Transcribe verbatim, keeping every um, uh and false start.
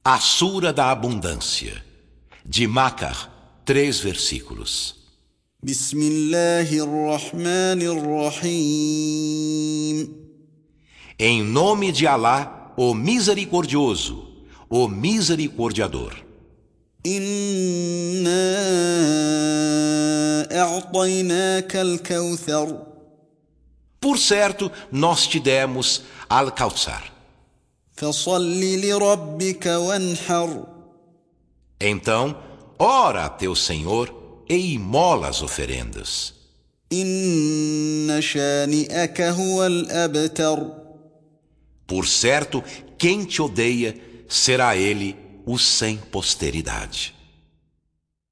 A Sura da Abundância, de Macar, três versículos. بسم الله الرحمن الرحيم. Em nome de Alá, o Misericordioso, o Misericordiador. إنا أعطيناك الكوثر. Por certo, nós te demos Al-Kawthar. فصل لربك وانحر. Então, ora a teu Senhor e imola as oferendas. إن شانئك هو الأبتر. Por certo, quem te odeia será ele o sem posteridade.